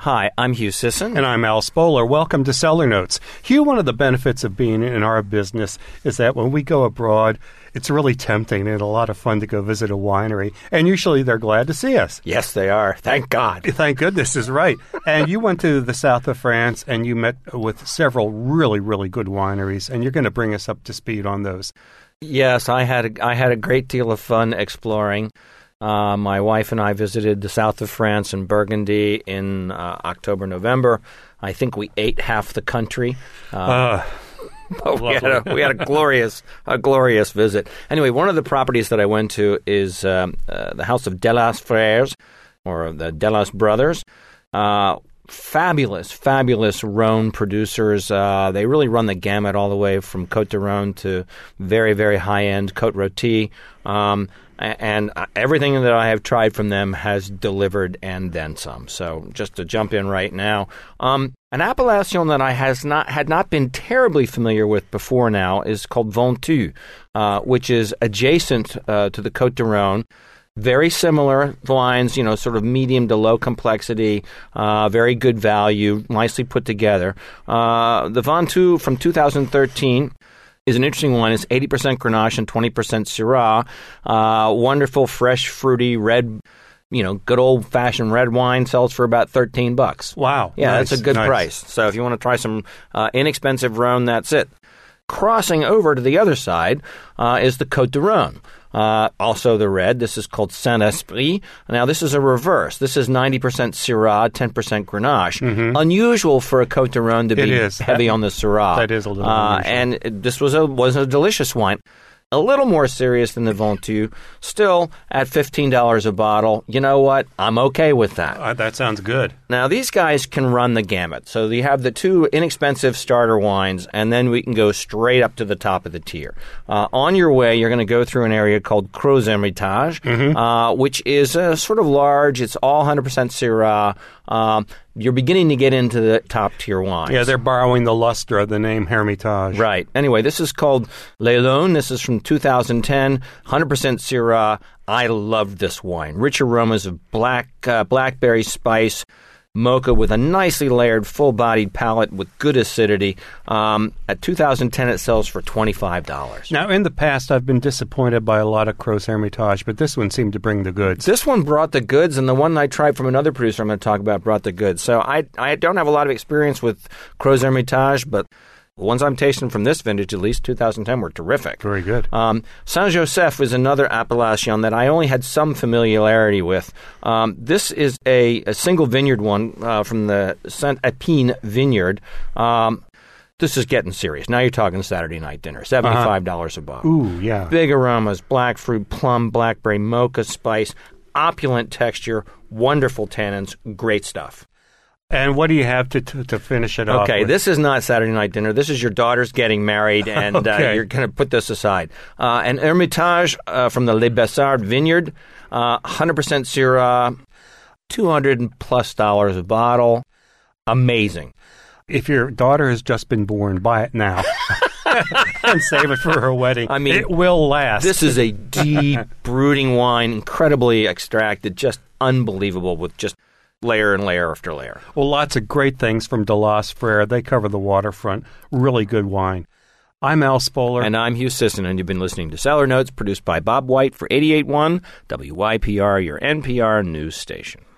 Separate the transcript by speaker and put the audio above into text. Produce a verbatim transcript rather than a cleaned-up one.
Speaker 1: Hi, I'm Hugh Sisson.
Speaker 2: And I'm Al Spoler. Welcome to Cellar Notes. Hugh, one of the benefits of being in our business is that when we go abroad, it's really tempting and a lot of fun to go visit a winery. And usually they're glad to see us.
Speaker 1: Yes, they are. Thank God.
Speaker 2: Thank goodness is right. And you went to the south of France and you met with several really, really good wineries. And you're going to bring us up to speed on those.
Speaker 1: Yes, I had a, I had a great deal of fun exploring. Uh, my wife and I visited the south of France and Burgundy in uh, October, November. I think we ate half the country. Uh,
Speaker 2: uh,
Speaker 1: but we had, a, we had a glorious, a glorious visit. Anyway, one of the properties that I went to is um, uh, the house of Delas Frères, or the Delas brothers. Uh, fabulous, fabulous Rhone producers. Uh, they really run the gamut all the way from Côte de Rhône to very, very high-end Côte Rôtie. Um, and everything that I have tried from them has delivered and then some. So just to jump in right now, um, an appellation that I has not had not been terribly familiar with before now is called Ventoux, uh, which is adjacent uh, to the Côte de Rhône. Very similar wines, you know, sort of medium to low complexity, uh, very good value, nicely put together. Uh, the Ventoux from two thousand thirteen is an interesting one. It's eighty percent Grenache and twenty percent Syrah. Uh, wonderful, fresh, fruity, red, you know, good old-fashioned red wine sells for about thirteen bucks.
Speaker 2: Wow.
Speaker 1: Yeah,
Speaker 2: nice,
Speaker 1: that's a good
Speaker 2: nice.
Speaker 1: price. So if you want to try some uh, inexpensive Rhone, that's it. Crossing over to the other side uh, is the Côte de Rhône. Uh, also the red. This is called Saint-Esprit. Now, this is a reverse. This is ninety percent Syrah, ten percent Grenache. Mm-hmm. Unusual for a Côte de Rhône to
Speaker 2: it
Speaker 1: be
Speaker 2: is.
Speaker 1: heavy
Speaker 2: that,
Speaker 1: on the Syrah.
Speaker 2: That is a little
Speaker 1: uh,
Speaker 2: unusual.
Speaker 1: And this was a was a delicious wine. A little more serious than the Ventoux. Still, at fifteen dollars a bottle, you know what? I'm okay with that.
Speaker 2: Uh, that sounds good.
Speaker 1: Now, these guys can run the gamut. So you have the two inexpensive starter wines, and then we can go straight up to the top of the tier. Uh, on your way, you're going to go through an area called Crozes Hermitage, mm-hmm. uh, which is uh, sort of large. It's all one hundred percent Syrah. Um, you're beginning to get into the top-tier wines.
Speaker 2: Yeah, they're borrowing the luster of the name Hermitage.
Speaker 1: Right. Anyway, this is called Les Launes. This is from two thousand ten, one hundred percent Syrah. I love this wine. Rich aromas of black uh, blackberry spice, mocha with a nicely layered, full-bodied palate with good acidity. Um, at two thousand ten, it sells for twenty-five dollars.
Speaker 2: Now, in the past, I've been disappointed by a lot of Crozes Hermitage, but this one seemed to bring the goods.
Speaker 1: This one brought the goods, and the one I tried from another producer I'm going to talk about brought the goods. So I, I don't have a lot of experience with Crozes Hermitage, but the ones I'm tasting from this vintage, at least two thousand ten, were terrific.
Speaker 2: Very good.
Speaker 1: Um, Saint-Joseph is another appellation that I only had some familiarity with. Um, this is a, a single vineyard one uh, from the Saint-Epine vineyard. Um, this is getting serious. Now you're talking Saturday night dinner, seventy-five dollars uh-huh. a bottle.
Speaker 2: Ooh, yeah.
Speaker 1: Big aromas, black fruit, plum, blackberry, mocha, spice, opulent texture, wonderful tannins, great stuff.
Speaker 2: And what do you have to to, to finish it off
Speaker 1: Okay,
Speaker 2: with?
Speaker 1: this is not Saturday night dinner. This is your daughter's getting married, and
Speaker 2: okay.
Speaker 1: uh, you're going to put this aside. Uh, an Hermitage uh, from the Les Bessards vineyard, uh, one hundred percent Syrah, two hundred plus dollars a bottle. Amazing.
Speaker 2: If your daughter has just been born, buy it now. And save it for her wedding.
Speaker 1: I mean,
Speaker 2: it will last.
Speaker 1: This is a deep, brooding wine, incredibly extracted, just unbelievable with just layer and layer after layer.
Speaker 2: Well, lots of great things from Delas Frères. They cover the waterfront. Really good wine. I'm Al Spoler.
Speaker 1: And I'm Hugh Sisson, and you've been listening to Cellar Notes, produced by Bob White for eighty-eight point one W Y P R, your N P R news station.